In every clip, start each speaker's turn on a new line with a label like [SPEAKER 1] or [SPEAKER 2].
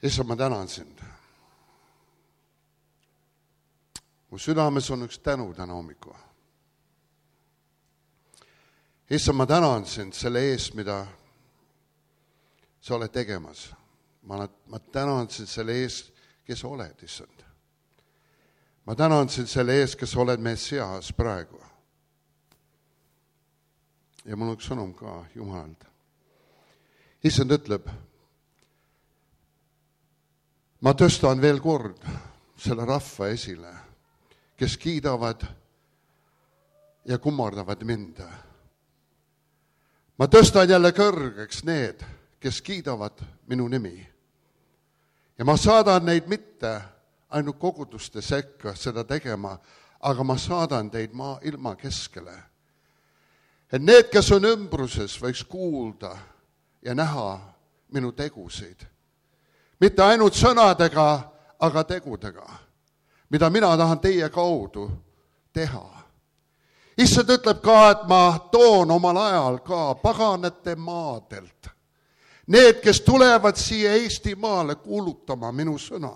[SPEAKER 1] Issand, ma tänan sind. Mu südames on üks tänu täna hommikul. Issand, ma tänan sind selle eest, mida sa oled tegemas. Ma tänan sind selle eest, kes oled, issand. Ma tänan sind selle eest, kes oled meie seas praegu. Ja mul on üks sõnum ka Jumalalt. Issand ütleb, ma tõstan veel kord selle rahva esile, kes kiidavad ja kummardavad mind. Ma tõstan jälle kõrgeks need, kes kiidavad minu nimi. Ja ma saadan neid mitte ainult koguduste sekka seda tegema, aga ma saadan teid ilma keskele. Et need, kes on ümbruses, võiks kuulda ja näha minu tegusid. Mitte ainult sõnadega, aga tegudega, mida mina tahan teie kaudu teha. Issand ütleb ka, et ma toon omal ajal ka paganate maadelt. Need, kes tulevad siia Eestimaale kuulutama minu sõna.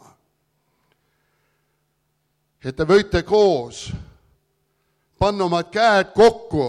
[SPEAKER 1] Et te võite koos panna oma käed kokku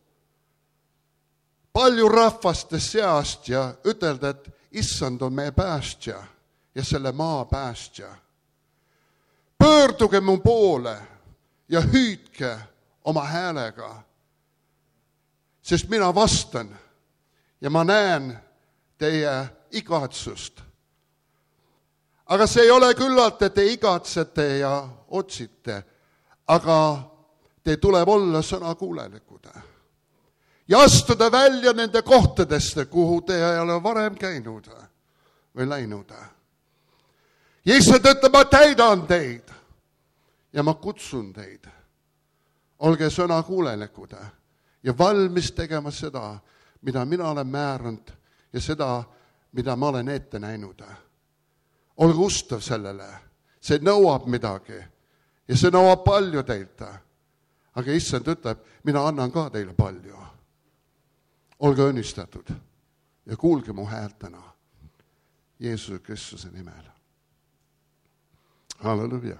[SPEAKER 1] palju rahvaste seast ja ütelda, et issand on meie päästja ja selle maa päästja. Pöörduge mu poole ja hüüdke oma häälega, sest mina vastan ja ma näen teie igatsust. Aga see ei ole küllalt, et te igatsete ja otsite, aga te tuleb olla sõnakuulelikud. Ja astuda välja nende kohtadest, kuhu te ei ole varem käinud või läinud. Ja issand ütleb, ma täidan teid ja ma kutsun teid. Olge sõnakuulelikud ja valmis tegema seda, mida mina olen määranud ja seda, mida ma olen ette näinud. Olge ustav sellele. See nõuab midagi ja see nõuab palju teilt. Aga issand ütleb, mina annan ka teile palju. Olge õnnistatud ja kuulge mu häält täna Jeesuse Kristuse nimel. Halleluja.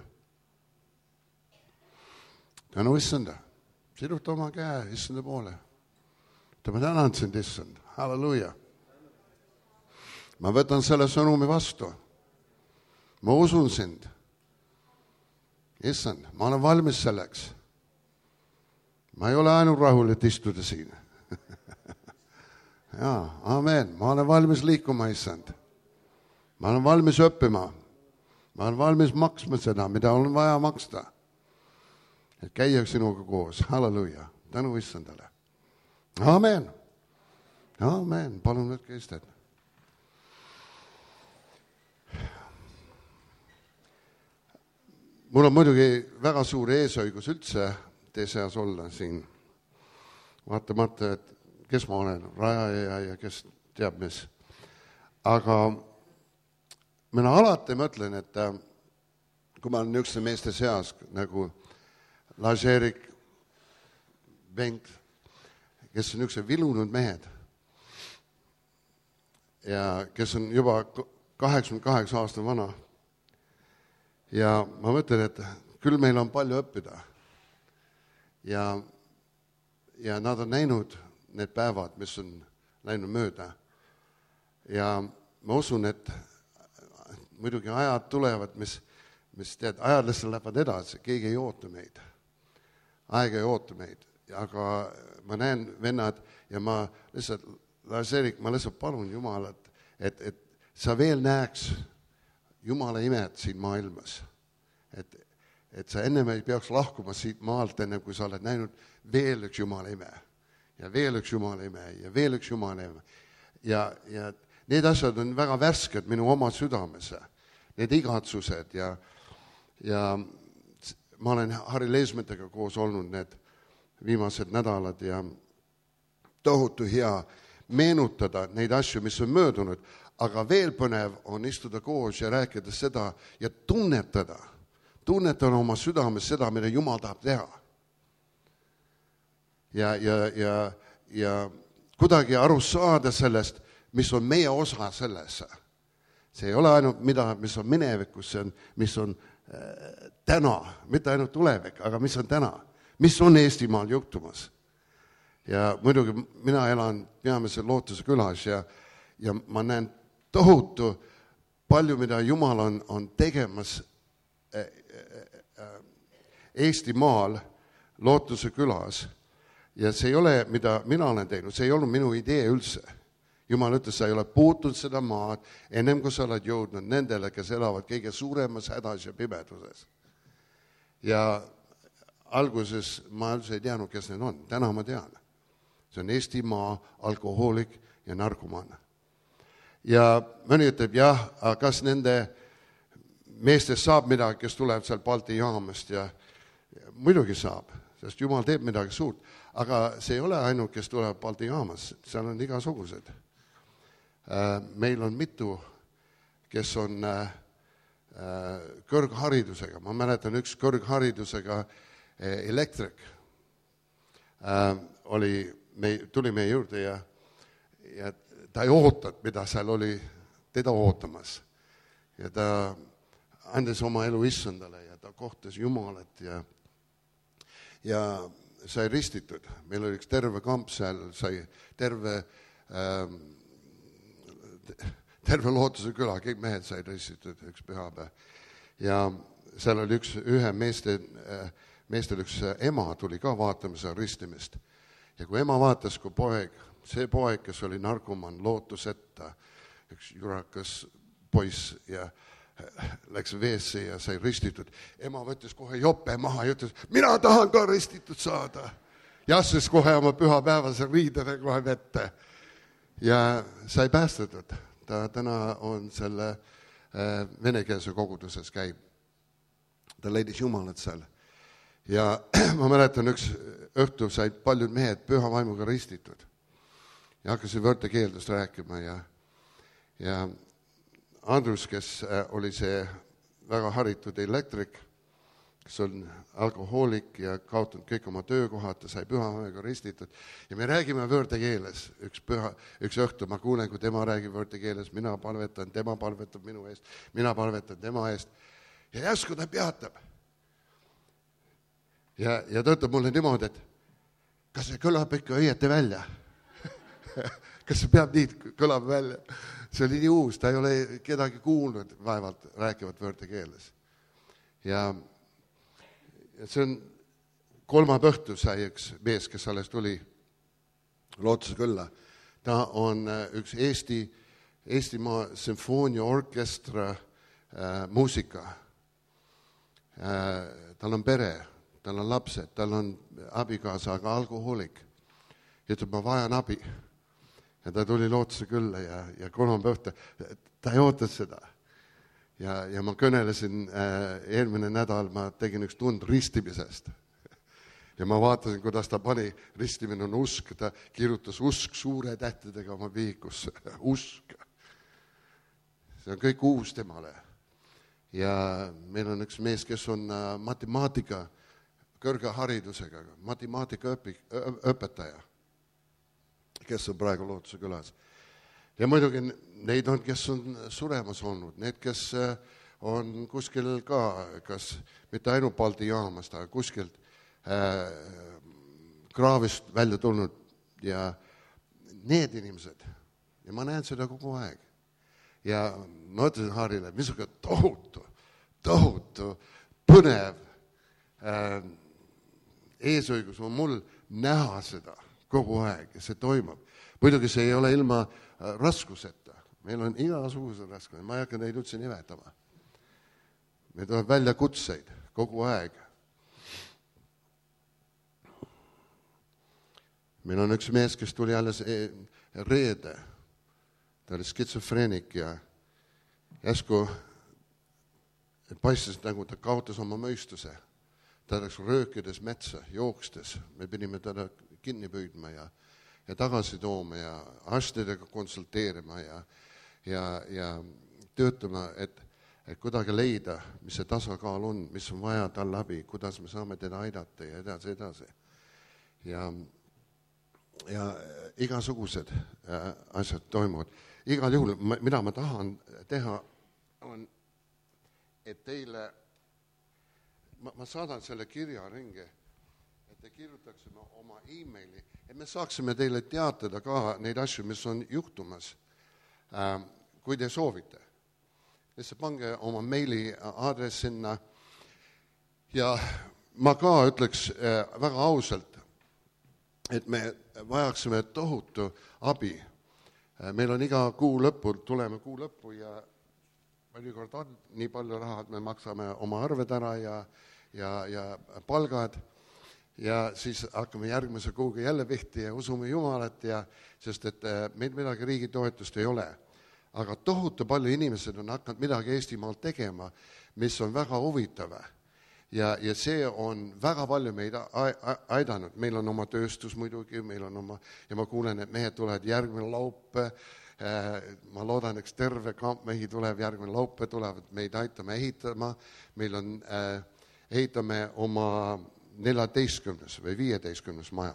[SPEAKER 1] Tänu issanda. Siduta oma käe issanda poole. Ma tänan sind, issand. Halleluja. Ma võtan selle sõnumi vastu. Ma usun sind. Issand, ma olen valmis selleks. Ma ei ole ainult rahul, et istuda siin. Jaa, amen. Ma olen valmis liikuma, issand. Ma olen valmis õppima. Ma olen valmis maksma seda, mida olen vaja maksta. Et käia sinuga koos. Halleluja. Tänu issandale. Amen. Amen. Palun võtke istet. Mul on muidugi väga suur eesõigus üldse te seas olla siin. Vaatamata, et kes ma olen, rajaja ja kes teab mis. Aga mina alati mõtlen, et kui ma olen niisuguste meeste seas nagu Lažerik, Bengt, kes on niisugused vilunud mehed ja kes on juba 88 aastat vana. Ja ma mõtlen, et küll meil on palju õppida. Ja nad on näinud need päevad, mis on läinud mööda. Ja ma usun, et muidugi ajad tulevad, mis tead, ajad lihtsalt lähevad edasi, keegi ei oota meid. Aeg ei oota meid. Aga ma näen vennad ja ma lihtsalt palun Jumalat, et sa veel näeks Jumala imed siin maailmas. Et sa ennem ei peaks lahkuma siit maalt enne, kui sa oled näinud veel üks Jumala ime. Ja veel üks Jumala ime. Ja veel üks Jumala ime. Ja need asjad on väga värsked minu oma südames. Need igatsused ja ma olen Harri Leesmetega koos olnud need viimased nädalad ja tohutu hea meenutada neid asju, mis on möödunud. Aga veel põnev on istuda koos ja rääkida seda ja tunnetada oma südames seda, mida Jumal tahab teha. Ja kuidagi aru saada sellest, mis on meie osa selles. See ei ole ainult mis on minevikus, see on, mis on täna, mitte ainult tulevik, aga mis on täna, mis on Eestimaal juhtumas. Ja muidugi mina elan peamiselt Lootuse külas ja ma näen tohutu palju, mida Jumal on tegemas Eestimaal Lootuse külas. Ja see ei ole, mida mina olen teinud, see ei olnud minu idee üldse. Jumal ütles, sa ei ole puutunud seda maad, ennem kui sa oled jõudnud nendele, kes elavad kõige suuremas hädas ja pimeduses. Ja alguses ma üldse ei teadnud, kes need on. Täna ma tean. See on Eestimaa alkohoolik ja narkomaan. Ja mõni ütleb, jah, aga kas nende meestest saab midagi, kes tuleb seal Balti jaamast ja muidugi saab, sest Jumal teeb midagi suurt. Aga see ei ole ainult, kes tuleb Balti jaamas, seal on igasugused. Meil on mitu, kes on kõrgharidusega. Ma mäletan üks kõrgharidusega elektrik tuli meie juurde ja ta ei ootanud, mida seal oli teda ootamas. Ja ta andis oma elu issandale ja ta kohtas Jumalat ja sai ristitud. Meil oli üks terve kamp seal, sai terve Lootuse küla, kõik mehed sai ristitud üks pühapäev. Ja seal oli ühe meestel üks ema tuli ka vaatama seda ristimist. Ja kui ema vaatas, kui see poeg, kes oli narkoman, lootuseta, üks jurakas poiss ja läks WC ja sai ristitud. Ema võttis kohe jope maha ja ütles, mina tahan ka ristitud saada. Ja astus kohe oma pühapäevase riidele kohe vette. Ja sai päästetud. Ta täna on selle venekeelse koguduses käib. Ta leidis Jumalat seal. Ja ma mäletan, üks õhtu said paljud mehed püha vaimuga ristitud. Ja hakkasin võrtekeeldust rääkima ja Andrus, kes oli see väga haritud elektrik, kes on alkohoolik ja kaotanud kõik oma töökohad, ta sai pühamega ristitud. Ja me räägime võrtekeeles. Üks õhtu ma kuulen, kui tema räägib võrtekeeles, mina palvetan, tema palvetab minu eest, mina palvetan tema eest. Ja järsku ta peatab. Ja ta ütleb mulle niimoodi, et kas see kõlab ikka õieti välja? Kas see peab nii kõlab välja? See oli nii uus, ta ei ole kedagi kuulnud vaevalt rääkivat võrtekeeles. Ja see on kolmapäeva õhtu sai üks mees, kes alles tuli Lootuse külla. Ta on üks Eestimaa sümfooniaorkestra muusika. Tal on pere, tal on lapsed, tal on abikaasa, aga alkohoolik. Ja ütleb, ma vajan abi. Ja ta tuli Lootuse külla ja kolmapäeva õhtu, ta ei ootanud seda. Ja ma kõnelesin eelmine nädal, ma tegin üks tund ristimisest. Ja ma vaatasin, kuidas ta pani, ristimine on usk, ta kirjutas usk suure tähtedega oma vihikusse. Usk. See on kõik uus temale. Ja meil on üks mees, kes on matemaatika kõrge haridusega, matemaatika õpetaja, kes on praegu Lootuse külas. Ja muidugi neid on, kes on suremas olnud, need, kes on kuskil ka, kas mitte ainult Balti jaamast, aga kuskilt kraavist välja tulnud ja need inimesed. Ja ma näen seda kogu aeg. Ja ma ütlesin Harile, missugune tohutu põnev eesõigus on mul näha seda kogu aeg ja see toimub. Muidugi see ei ole ilma raskuseta. Meil on igasugused raskused, ma ei hakka neid üldse nimetama. Meil tuleb välja kutseid kogu aeg. Meil on üks mees, kes tuli alles reede. Ta oli skitsofreenik ja järsku paistis nagu ta kaotas oma mõistuse. Ta läks röökides metsa, jookstes. Me pidime teda kinni püüdma ja tagasi tooma ja arstidega konsulteerima ja töötama, et kuidagi leida, mis see tasakaal on, mis on vaja tal läbi, kuidas me saame teda aidata ja edasi. Ja ja igasugused asjad toimuvad. Igal juhul, mida ma tahan teha, on, et teile, ma saadan selle kirja ringi, et te kirjutaksime oma e-maili, et me saaksime teile teatada ka neid asju, mis on juhtumas, kui te soovite. Lihtsalt pange oma meili aadress sinna ja ma ka ütleks väga ausalt, et me vajaksime tohutu abi. Meil on iga kuu lõpul, tuleme kuu lõppu ja mõnikord on nii palju raha, et me maksame oma arved ära ja palgad ja siis hakkame järgmise kuuga jälle pihti ja usume Jumalat, sest et meil midagi riigi toetust ei ole. Aga tohutu palju inimesed on hakanud midagi Eestimaal tegema, mis on väga huvitav. Ja see on väga palju meid aidanud. Meil on oma tööstus muidugi, meil on oma, ja ma kuulen, et mehed tulevad järgmine laupe, ma loodan, eks terve kamp mehi tuleb järgmine laupe, tulevad meid aitama ehitama, meil on, ehitame oma 14. või 15. maja.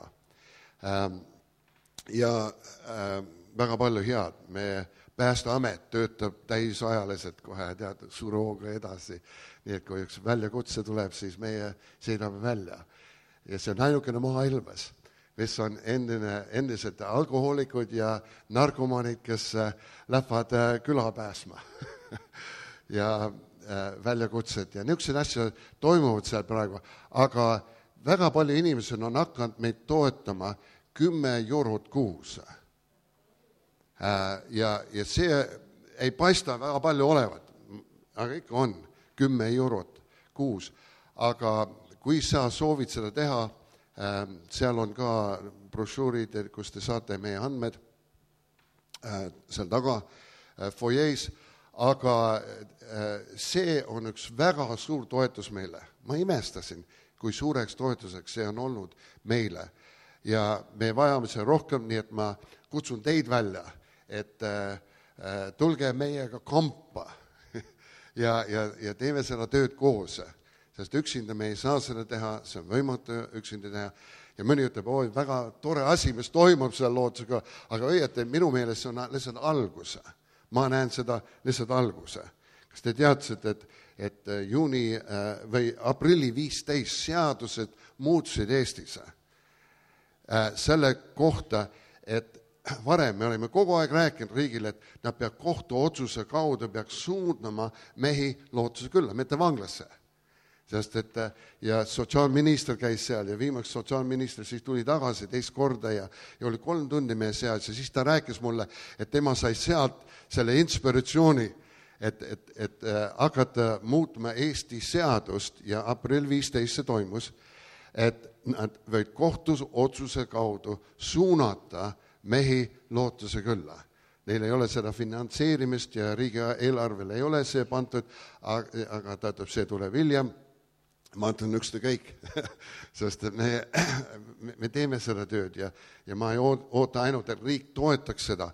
[SPEAKER 1] Ja väga palju head, me Päästeamet töötab täisajaliselt kohe, tead, surooga edasi. Nii et kui üks väljakutse tuleb, siis meie sõidame välja. Ja see on ainukene maailmas, mis on endised alkohoolikud ja narkomanid, kes lähevad küla pääsma. Ja väljakutsed ja niisugused asjad toimuvad seal praegu. Aga väga palju inimesed on hakanud meid toetama 10 eurot kuus. Ja see ei paista väga palju olevat, aga ikka on 10 eurot kuus. Aga kui sa soovid seda teha, seal on ka brošüürid, kus te saate meie andmed seal taga foyees, aga see on üks väga suur toetus meile. Ma imestasin, kui suureks toetuseks see on olnud meile. Ja me vajame seda rohkem, nii et ma kutsun teid välja, et tulge meiega kampa ja teeme seda tööd koos, sest üksinda me ei saa seda teha, see on võimatu üksinda teha. Ja mõni ütleb, väga tore asi, mis toimub seal loodusega, aga õieti minu meelest see on lihtsalt alguse. Ma näen seda lihtsalt alguse. Kas te teadsite, et juuni või aprilli 15 seadused muutusid Eestis selle kohta, et varem me olime kogu aeg rääkinud riigile, et nad peab kohtuotsuse kaudu peaks suundama mehi lootuse külla, mitte vanglasse. Sest et ja sotsiaalminister käis seal ja viimaks sotsiaalminister siis tuli tagasi teist korda ja oli 3 tundi meie seas ja siis ta rääkis mulle, et tema sai sealt selle inspiratsiooni, et hakata muutma Eesti seadust ja aprill 15 see toimus, et nad võid kohtuotsuse kaudu suunata mehi lootuse külla. Neil ei ole seda finantseerimist ja riigi eelarvel ei ole see pantud, aga tähendab, see tuleb hiljem. Ma ütlen ükskõik, sest me teeme seda tööd ja ma ei oota ainult, et riik toetaks seda.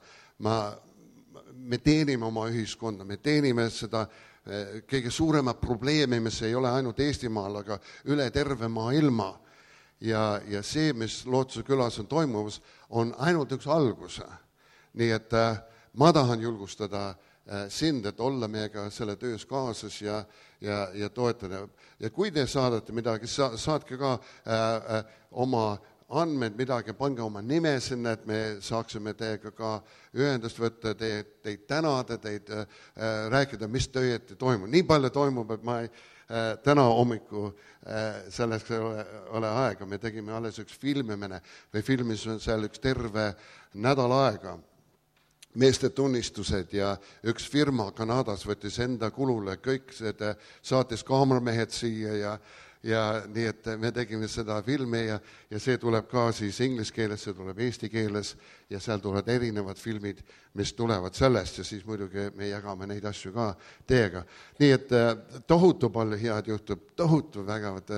[SPEAKER 1] Me teenime oma ühiskonda, me teenime seda kõige suurema probleemi, mis ei ole ainult Eestimaal, aga üle terve maailma. Ja see, mis Lootuse külas on toimumas, on ainult üks alguse. Nii et ma tahan julgustada sind, et olla meiega selle töös kaasas ja toetada. Ja kui te saadate midagi, saatke ka oma andmed midagi, pange oma nime sinna, et me saaksime teiega ka ühendust võtta, teid tänada, teid rääkida, mis tööd toimub. Nii palju toimub, et ma ei täna hommiku selleks ei ole aega. Me tegime alles üks filmimine või filmis on seal üks terve nädal aega. Meeste tunnistused ja üks firma Kanadas võttis enda kulule kõik seda, saatis kaameramehed siia ja nii, et me tegime seda filmi ja see tuleb ka siis inglise keeles, see tuleb eesti keeles ja seal tulevad erinevad filmid, mis tulevad sellest ja siis muidugi me jagame neid asju ka teiega. Nii et tohutu palju head juhtub, tohutu vägevad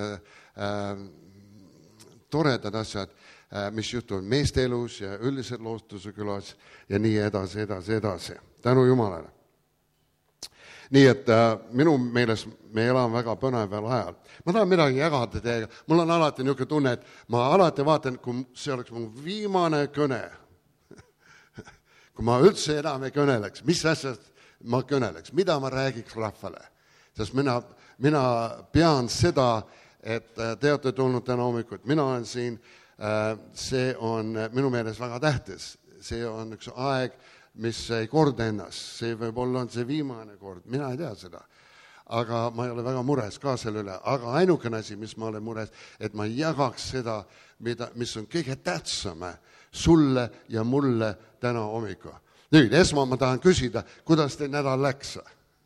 [SPEAKER 1] toredad asjad, mis juhtuvad meeste elus ja üldiselt Lootuse külas ja nii edasi. Tänu Jumalale. Nii et minu meelest me elame väga põneval ajal. Ma tahan midagi jagada teiega. Mul on alati niisugune tunne, et ma alati vaatan, kui see oleks mu viimane kõne, kui ma üldse enam ei kõneleks, mis asjast ma kõneleks, mida ma räägiks rahvale. Sest mina pean seda, et te olete tulnud täna hommikul, mina olen siin, see on minu meelest väga tähtis. See on üks aeg, mis ei korda ennast, see võib-olla on see viimane kord, mina ei tea seda. Aga ma ei ole väga mures ka selle üle, aga ainukene asi, mis ma olen mures, et ma jagaks seda, mis on kõige tähtsam sulle ja mulle täna hommikul. Nüüd, ma tahan küsida, kuidas teil nädal läks?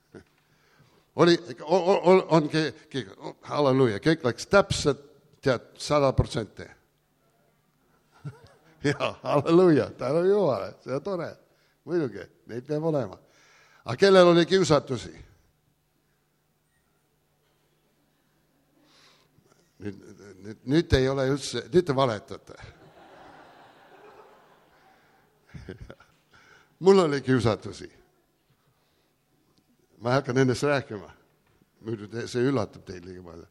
[SPEAKER 1] On halleluja, kõik läks täpselt, tead, 100%. Ja, halleluja, tänu Jumala, see on tore. Muidugi, neid peab olema. Aga kellel oli kiusatusi? Nüüd ei ole üldse, nüüd te valetate. Mul oli kiusatusi. Ma ei hakka nendest rääkima. Muidu see üllatab teid liiga palju.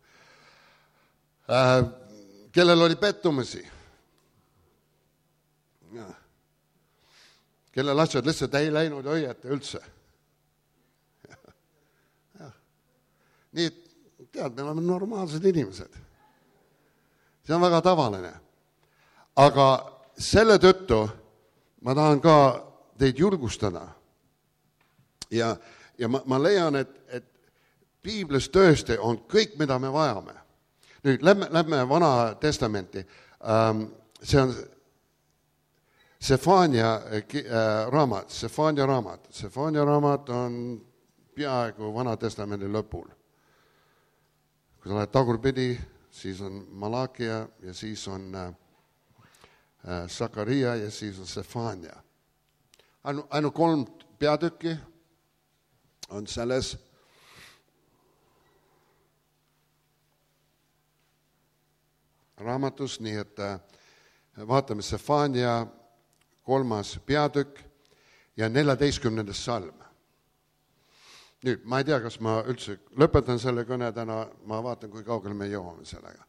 [SPEAKER 1] Kellel oli pettumusi? Kellel asjad lihtsalt ei läinud õieti üldse. Nii, tead, me oleme normaalsed inimesed. See on väga tavaline. Aga selle tõttu ma tahan ka teid julgustada. Ja ma leian, et Piiblis tõesti on kõik, mida me vajame. Nüüd, lähme Vana Testamenti. See on Sefania raamat. Sefania raamat on peaaegu Vana Testamendi lõpul. Kui sa oled tagurpidi, siis on Malakia ja siis on Sakaria ja siis on Sefania. Ainult 3 peatükki on selles. Raamatus, nii et vaatame Sefania 3. peatükk ja 14. salm. Nüüd, ma ei tea, kas ma üldse lõpetan selle kõne täna, ma vaatan, kui kaugele me jõuame sellega.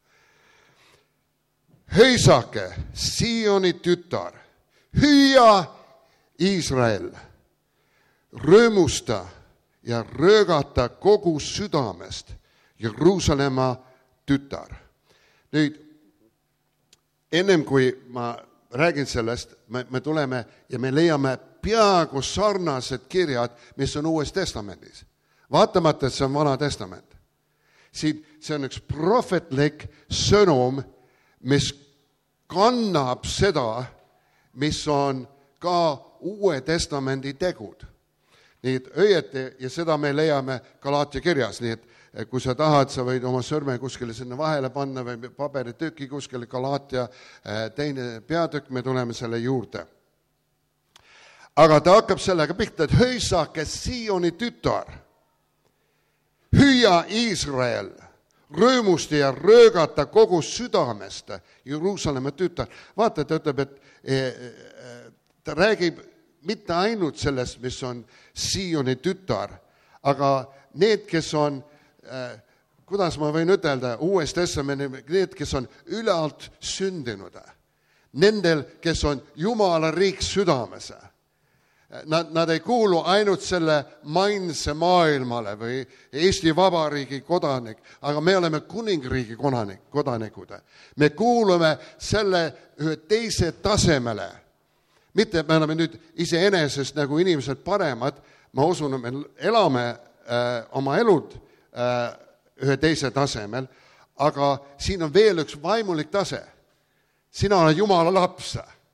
[SPEAKER 1] Hõisake, Sioni tütar, hüüa Iisrael, rõõmusta ja röögata kogu südamest Jeruusalemma tütar. Nüüd, ennem kui ma räägin sellest, me tuleme ja me leiame peaaegu sarnased kirjad, mis on Uues Testamendis. Vaatamata, et see on Vana Testament. Siin see on üks prohvetlik sõnum, mis kannab seda, mis on ka Uue Testamendi tegud. Nii et õieti, ja seda me leiame Galaatia kirjas, nii et kui sa tahad, sa võid oma sõrme kuskile sinna vahele panna või paberitüki kuskile Galaatia 2. peatükk, me tuleme selle juurde. Aga ta hakkab sellega pihta, et hõisake Sioni tütar, hüüa Iisrael, rõõmusta ja röögata kogu südamest Jeruusalemma tütar. Vaata, ta ütleb, et ta räägib mitte ainult sellest, mis on Sioni tütar, aga need, kes on kuidas ma võin ütelda, Uues Testamendi, need, kes on ülealt sündinud, nendel, kes on Jumala riik südames. Nad ei kuulu ainult selle mainse maailmale või Eesti Vabariigi kodanik, aga me oleme kuningriigi kodanikud. Me kuulume selle ühe teise tasemele. Mitte, et me oleme nüüd iseenesest nagu inimesed paremad, ma usun, et me elame oma elud ühe teise tasemel, aga siin on veel üks vaimulik tase. Sina oled Jumala laps.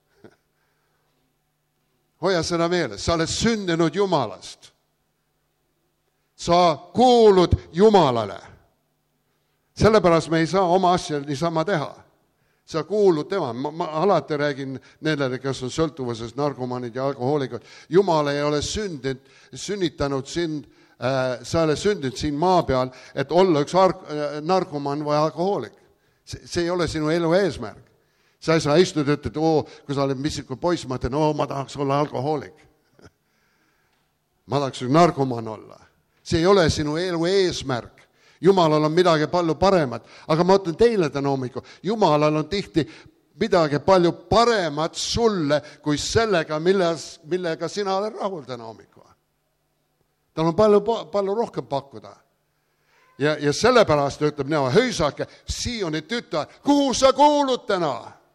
[SPEAKER 1] Hoia seda meeles, sa oled sündinud Jumalast. Sa kuulud Jumalale. Sellepärast me ei saa oma asja niisama teha. Sa kuulud tema. Ma alati räägin nendele, kes on sõltuvuses, narkomanid ja alkohoolikud. Jumal ei ole sünnitanud sind, sa oled sündinud siin maa peal, et olla üks narkoman või alkohoolik. See ei ole sinu elu eesmärk. Sa ei saa istuda, et kui sa oled missiku poiss, ma ütlen, ma tahaks olla alkohoolik. Ma tahaks narkoman olla. See ei ole sinu elu eesmärk. Jumalal on midagi palju paremat. Aga ma ütlen teile täna hommikul, Jumalal on tihti midagi palju paremat sulle kui sellega, millega sina oled rahul täna hommikul. Tal on palju rohkem pakkuda. Ja sellepärast ütleb näo, hõisake, Sioni tütar, kuhu sa kuulud täna?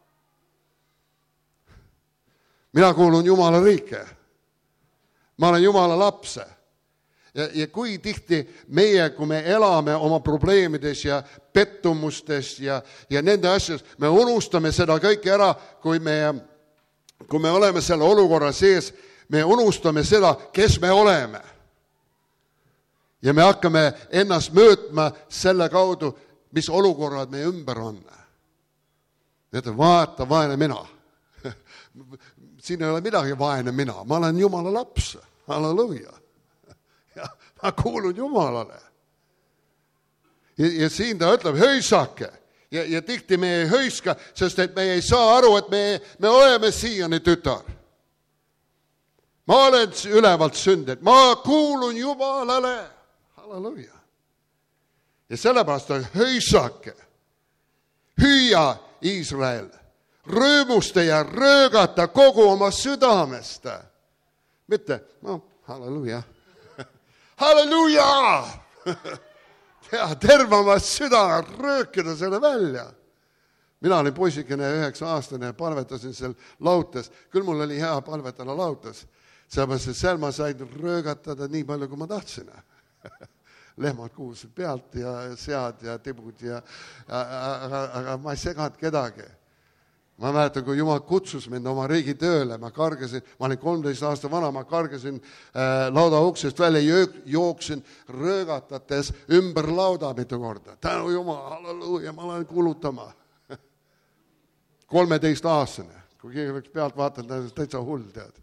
[SPEAKER 1] Mina kuulun Jumala riike. Ma olen Jumala lapse. Ja kui tihti meie, kui me elame oma probleemides ja pettumustes ja nende asjades, me unustame seda kõike ära, kui me oleme selle olukorra sees, me unustame seda, kes me oleme. Ja me hakkame ennast möötma selle kaudu, mis olukorrad meie ümber on. Vaata, vaene mina. Siin ei ole midagi vaene mina. Ma olen Jumala laps. Halleluja. Ja ma kuulun Jumalale. Ja siin ta ütleb, hõisake. Ja tihti me ei hõiska, sest et me ei saa aru, et me oleme Sioni tütar. Ma olen ülevalt sündinud. Ma kuulun Jumalale. Halleluja. Ja sellepärast on hõisake. Hüüa Iisrael. Rõõmusta ja röögata kogu oma südamest. Mitte, halleluja. Halleluja! Terve oma südame röökida selle välja. Mina olin poisikene 9-aastane ja palvetasin seal lautas. Küll mul oli hea palvetada lautas. Sellepärast, et seal ma sain röögatada nii palju, kui ma tahtsin. Lehmad kuulsid pealt ja sead ja tibud aga ma ei seganud kedagi. Ma mäletan, kui Jumal kutsus mind oma riigi tööle, ma olin 13 aasta vana, ma kargasin lauda uksest välja, jooksin röögatates ümber lauda mitu korda. Tänu Jumal, halleluuja, ma olen kuulutama. 13-aastane, kui keegi võiks pealt vaatama, täitsa hull, tead.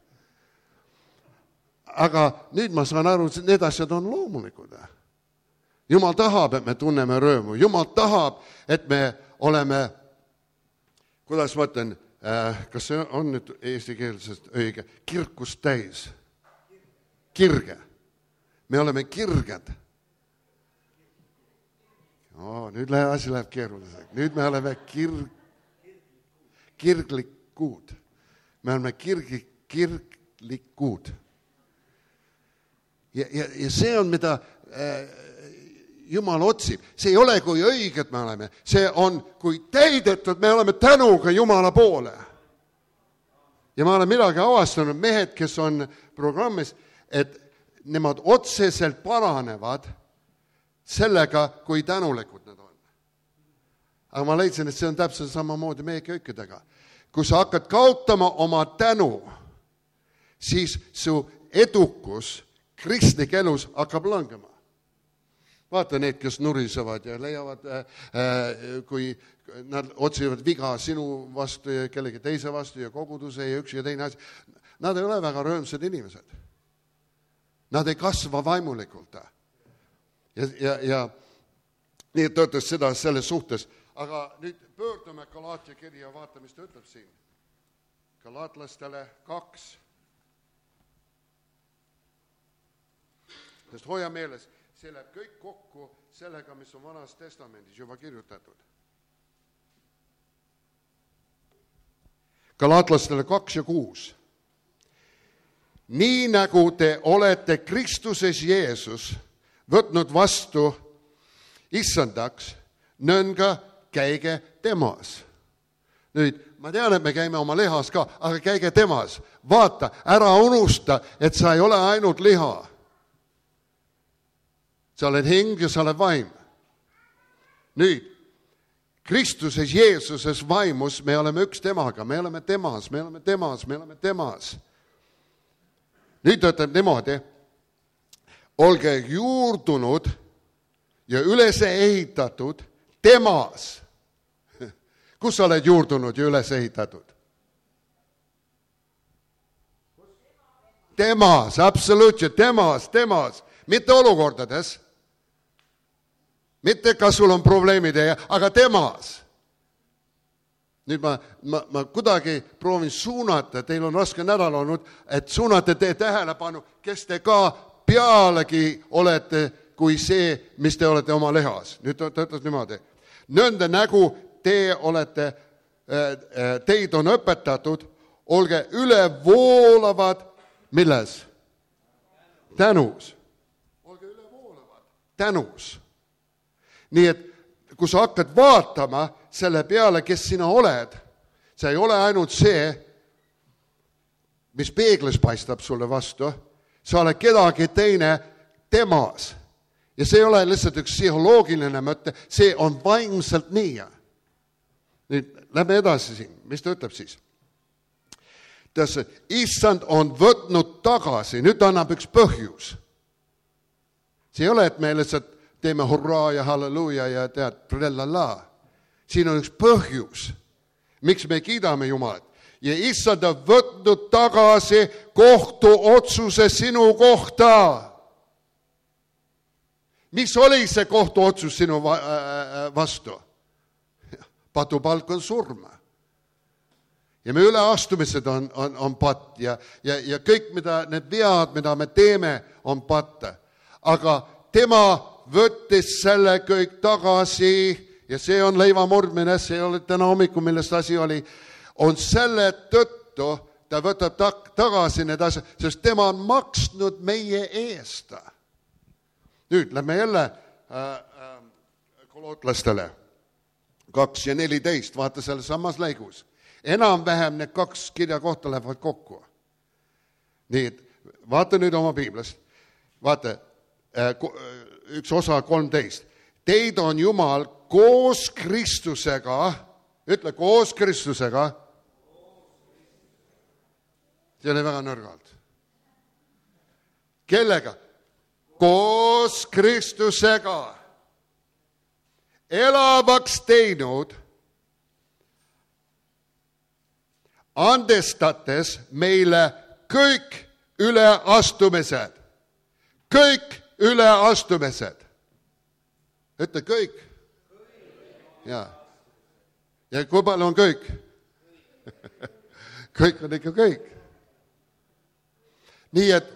[SPEAKER 1] Aga nüüd ma saan aru, et need asjad on loomulikud. Jumal tahab, et me tunneme rõõmu. Jumal tahab, et me oleme, kuidas ma ütlen, kas see on nüüd eesti keelsest õige, kirkust täis? Kirge. Me oleme kirged. Nüüd asi läheb keeruliseks. Nüüd me oleme kirglikud. Me oleme kirglikud. Ja see on, mida Jumal otsib. See ei ole, kui õiged me oleme. See on, kui täidetud, me oleme tänuga Jumala poole. Ja ma olen midagi avastanud, mehed, kes on programmis, et nemad otseselt paranevad sellega, kui tänulikud nad on. Aga ma leidsin, et see on täpselt samamoodi meie köökidega. Kui sa hakkad kaotama oma tänu, siis su edukus kristlik elus hakkab langema. Vaata need, kes nurisevad ja leiavad, kui nad otsivad viga sinu vastu ja kellegi teise vastu ja koguduse ja üks ja teine asi. Nad ei ole väga rõõmsad inimesed. Nad ei kasva vaimulikult. Ja nii et töötas seda selles suhtes. Aga nüüd pöördume Galaatia kirja ja vaata, mis ta ütleb siin. Galaatlastele 2. Sest hoia meeles, see läheb kõik kokku sellega, mis on Vanas Testamendis juba kirjutatud. Galaatlastele 2 ja 6. Nii nagu te olete Kristuses Jeesus võtnud vastu issandaks, nõnga käige temas. Nüüd, ma tean, et me käime oma lihas ka, aga käige temas. Vaata, ära unusta, et sa ei ole ainult liha. Sa oled hing ja sa oled vaim. Nüüd, Kristuses Jeesuses vaimus me oleme üks temaga, me oleme temas. Nüüd ütleb niimoodi, olge juurdunud ja üles ehitatud temas. Kus sa oled juurdunud ja üles ehitatud? Temas, absoluutselt, temas. Mitte olukordades. Mitte kas sul on probleemid, aga temas. Nüüd ma kuidagi proovin suunata, teil on raske nädal olnud, et suunata teie tähelepanu, kes te ka pealegi olete kui see, mis te olete oma lehas. Nüüd ta ütles niimoodi. Nõnda nägu teid on õpetatud, olge ülevoolavad, milles? Tänus. Olge ülevoolavad, tänus. Nii et kui sa hakkad vaatama selle peale, kes sina oled, see ei ole ainult see, mis peeglis paistab sulle vastu, sa oled kedagi teine temas. Ja see ei ole lihtsalt üks psühholoogiline mõte, see on vaimselt nii. Nüüd lähme edasi siin, mis ta ütleb siis? Issand on võtnud tagasi, nüüd ta annab üks põhjus. See ei ole, et me lihtsalt teeme hurraa ja halleluuja ja tead, prellala. Siin on üks põhjus, miks me kiidame Jumalat. Ja Issand on võtnud tagasi kohtuotsuse sinu kohta. Mis oli see kohtuotsus sinu vastu? Patupalk on surma. Ja me üleastumised on patt ja kõik, need vead, mida me teeme, on patt. Aga tema võttis selle kõik tagasi ja see on leivamurdmine, see oli täna hommikul, millest asi oli, on selle tõttu, ta võtab tagasi need asjad, sest tema on maksnud meie eest. Nüüd lähme jälle kolootlastele 2 ja 14, vaata selle samas lõigus. Enam-vähem need 2 kirja kohta lähevad kokku. Nii, et vaata nüüd oma piiblast. Vaata, üks osa 13. Teid on Jumal koos Kristusega, ütle koos Kristusega. See oli väga nõrgalt. Kellega? Koos Kristusega elavaks teinud, andestates meile kõik üleastumised. Kõik üleastumised. Ütle kõik. Ja kui palju on kõik? Kõik on ikka kõik. Nii et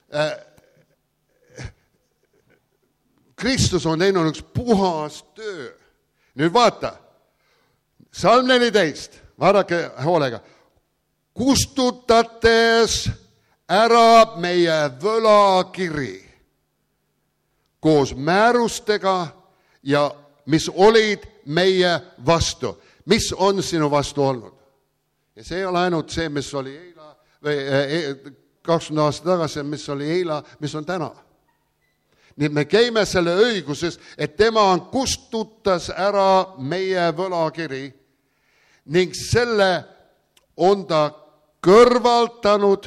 [SPEAKER 1] Kristus on teinud üks puhas töö. Nüüd vaata, Salm 14, vaadake hoolega. Kustutates ära meie võlakiri koos määrustega ja mis olid meie vastu. Mis on sinu vastu olnud? Ja see ei ole ainult see, mis oli eila, või 20 aastat tagasi, mis oli eila, mis on täna. Nii me käime selle õiguses, et tema on kustutas ära meie võlakiri ning selle on ta kõrvaltanud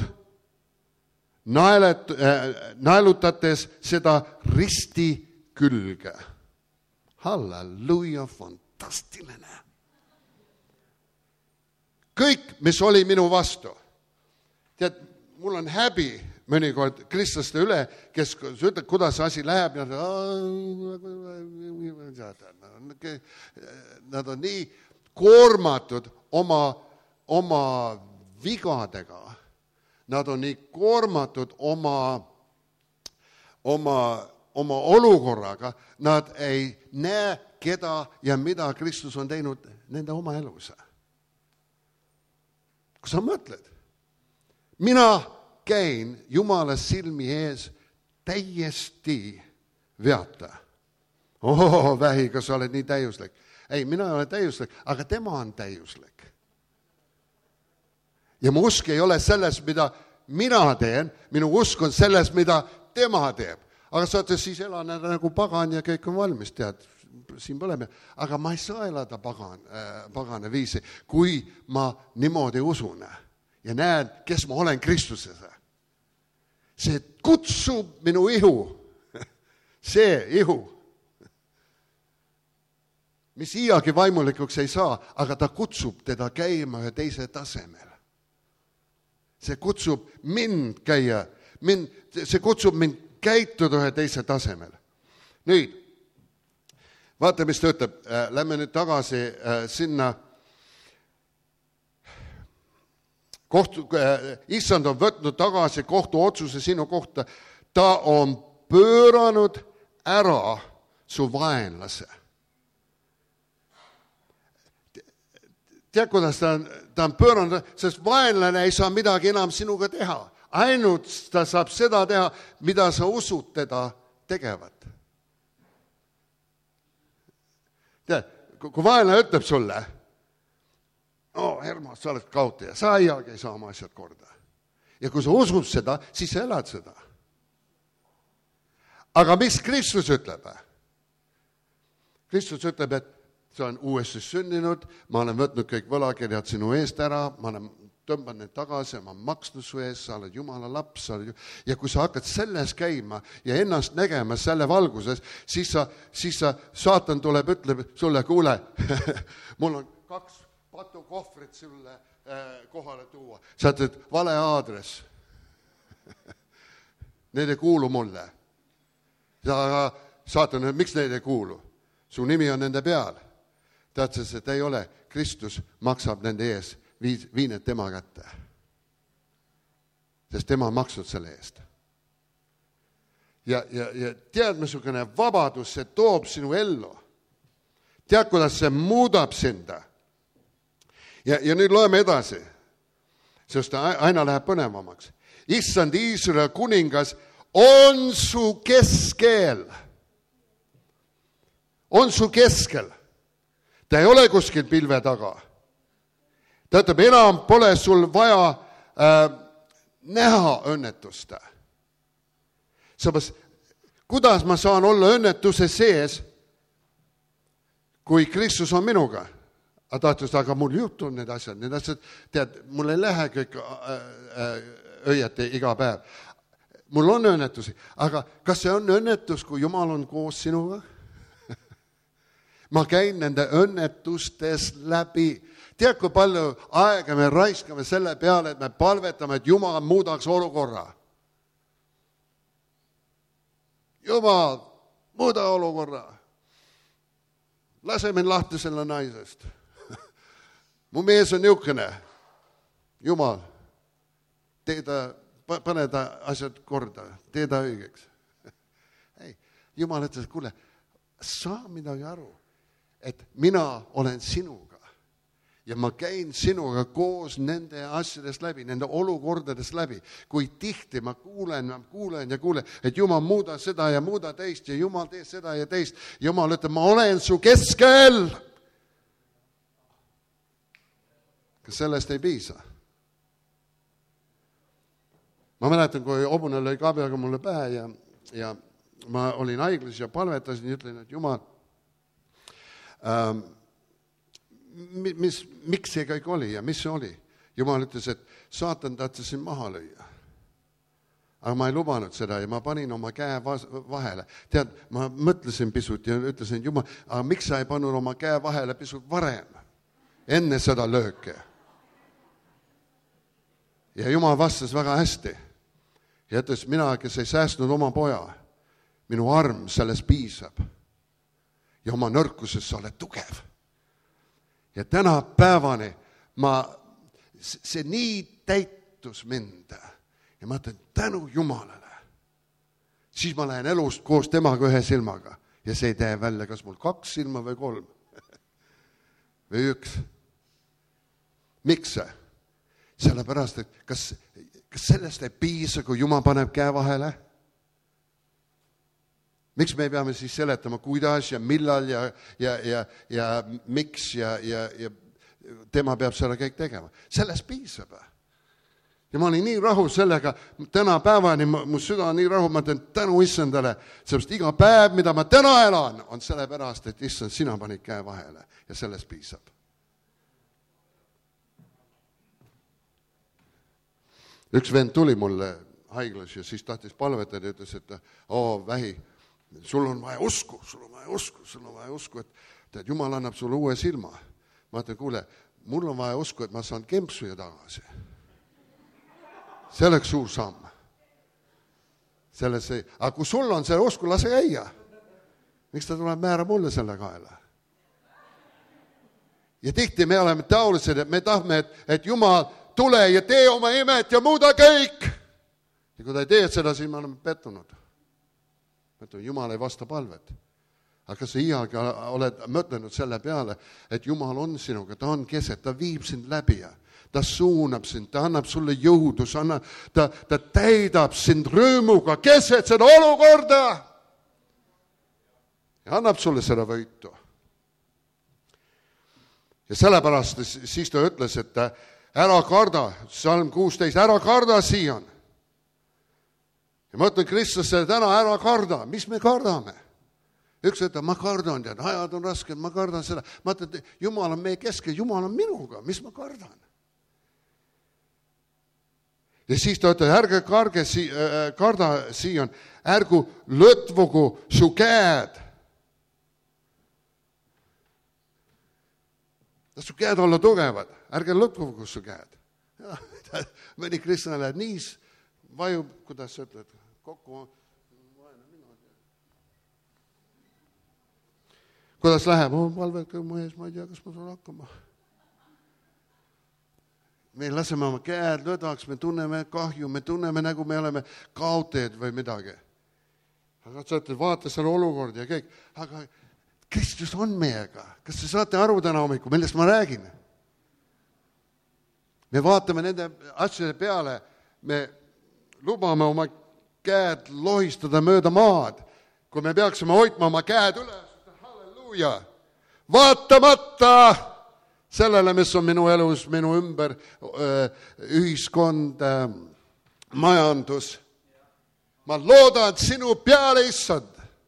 [SPEAKER 1] naelutates seda risti külge. Halleluja, fantastiline. Kõik, mis oli minu vastu. Tead, mul on häbi mõnikord kristlaste üle, kes ütleb, kuidas asi läheb ja nad on nii koormatud oma vigadega. Nad on nii koormatud oma olukorraga. Nad ei näe, keda ja mida Kristus on teinud nende oma elus. Kui sa mõtled, mina käin Jumala silmi ees täiesti veata. Vähi, kas sa oled nii täiuslik? Ei, mina ei ole täiuslik, aga tema on täiuslik. Ja mu usk ei ole selles, mida mina teen, minu usk on selles, mida tema teeb. Aga saate siis elada nagu pagan ja kõik on valmis, tead, siin põleme. Aga ma ei saa elada pagane viisi, kui ma niimoodi usun ja näen, kes ma olen Kristuses. See kutsub minu ihu, see ihu, mis iiagi vaimulikuks ei saa, aga ta kutsub teda käima ühe teise tasemel. See kutsub mind käia, see kutsub mind käituda ühe teise tasemel. Nüüd, vaata, mis ta ütleb, lähme nüüd tagasi sinna. Issand on võtnud tagasi kohtuotsuse sinu kohta, ta on pööranud ära su vaenlase. Tead, kuidas ta on pööranud, sest vaenlane ei saa midagi enam sinuga teha. Ainult ta saab seda teha, mida sa usud teda tegevat. Tead, kui vaenlane ütleb sulle, Hermas, sa oled kaotaja, sa ei saa oma asjad korda. Ja kui sa usud seda, siis sa elad seda. Aga mis Kristus ütleb? Kristus ütleb, et sa on uuesti sündinud, ma olen võtnud kõik võlakirjad sinu eest ära, ma tõmban need tagasi, ma maksnud su eest, sa oled Jumala laps. Ja kui sa hakkad selles käima ja ennast nägema selle valguses, siis saatan tuleb, ütleb sulle, kuule, mul on 2 patukohvrit sulle kohale tuua. Sa ütled, vale aadress. Need ei kuulu mulle. Aga saatan, miks need ei kuulu? Su nimi on nende peal. Ta ütles, et ei ole. Kristus maksab nende ees, vii need tema kätte. Sest tema on maksnud selle eest. Ja tead, missugune vabadus see toob sinu ellu. Tead, kuidas see muudab sinda. Ja nüüd loeme edasi, sest aina läheb põnevamaks. Issand Iisraeli kuningas on su keskel. On su keskel. Ta ei ole kuskil pilve taga. Ta ütleb, enam pole sul vaja näha õnnetust. Seepärast, kuidas ma saan olla õnnetuse sees, kui Kristus on minuga? Aga mul juhtub need asjad, tead, mul ei lähe kõik õieti iga päev. Mul on õnnetusi, aga kas see on õnnetus, kui Jumal on koos sinuga? Ma käin nende õnnetustes läbi. Tead, kui palju aega me raiskame selle peale, et me palvetame, et Jumal muudaks olukorra. Jumal, muuda olukorra. Lase mind lahti selle naisest. Mu mees on niukene. Jumal, pane ta asjad korda, tee ta õigeks. Ei, Jumal ütles, kuule, saa midagi aru, et mina olen sinuga ja ma käin sinuga koos nende asjadest läbi, nende olukordadest läbi. Kui tihti ma kuulen, et Jumal muuda seda ja muuda teist ja Jumal tee seda ja teist. Jumal ütleb, ma olen su keskel. Kas sellest ei piisa? Ma mäletan, kui hobune lõi kabjaga mulle pähe ja ma olin haiglas ja palvetasin ja ütlen, et Jumal, miks see kõik oli ja mis see oli? Jumal ütles, et saatan tahtis sind maha lüüa. Aga ma ei lubanud seda ja ma panin oma käe vahele. Tead, ma mõtlesin pisut ja ütlesin, Jumal, aga miks sa ei pannud oma käe vahele pisut varem, enne seda lööke? Ja Jumal vastas väga hästi. Ja ütles, mina, kes ei säästnud oma poja, minu arm sellest piisab. Ja oma nõrkuses sa oled tugev. Ja täna päevani see nii täitus mind. Ja ma ütlen, tänu Jumalale. Siis ma lähen elust koos temaga ühe silmaga. Ja see ei tee välja, kas mul 2 silma või 3. Või 1. Miks see? Sellepärast, et kas sellest ei piisa, kui Jumal paneb käe vahele? Miks me peame siis seletama, kuidas ja millal ja miks ja tema peab selle kõik tegema? Sellest piisab. Ja ma olin nii rahu sellega, täna päevani mu süda on nii rahu, ma teen tänu Issandale, sellepärast iga päev, mida ma täna elan, on sellepärast, et Issand, sina panid käe vahele ja sellest piisab. Üks vend tuli mulle haiglas ja siis tahtis palvetada ja ütles, et vähi, sul on vaja usku, et tead, Jumal annab sulle uue silma. Ma ütlen, kuule, mul on vaja usku, et ma saan kempsuja tagasi. See oleks suur samm. Aga kui sul on see usku, lase käia. Miks ta tuleb määra mulle selle kaela? Ja tihti me oleme taolised, et me tahme, et Jumal tule ja tee oma imet ja muuda kõik. ja kui ta ei tee seda, siis me oleme pettunud. Jumal ei vasta palvet. Aga kas sa iialgi oled mõtlenud selle peale, et Jumal on sinuga, ta on keset, ta viib sind läbi ja ta suunab sind, ta annab sulle jõudu, ta täidab sind rõõmuga keset seda olukorda ja annab sulle seda võitu. Ja sellepärast siis ta ütles, et ära karda, Salm 16, ära karda Sion. Ja ma ütlen Kristlasele täna, ära karda, mis me kardame? Üks ütleb, ma kardan, tead, ajad on rasked, ma kardan seda. Ma ütlen, et Jumal on meie keskel, Jumal on minuga, mis ma kardan? Ja siis ta ütleb, ärge karda Sion, ärgu lõtvugu su käed. Su käed olla tugevad, ärge lõtvugu su käed. Mõni kristlane läheb nii, vajub, kuidas sa ütled, kokku. Kuidas läheb? Palvega mu ees, ma ei tea, kas ma saan hakkama. Me laseme oma käed lõdvaks, me tunneme kahju, me tunneme nagu me oleme kaotajad või midagi. Aga sa ütled, vaata selle olukord ja kõik. Aga Kristus on meiega. Kas te saate aru täna hommiku, millest ma räägin? Me vaatame nende asjade peale, me lubame oma käed lohistada mööda maad, kui me peaksime hoidma oma käed üles. Halleluuja! Vaatamata sellele, mis on minu elus, minu ümber, ühiskond, majandus. Ma loodan sinu peale, Issand.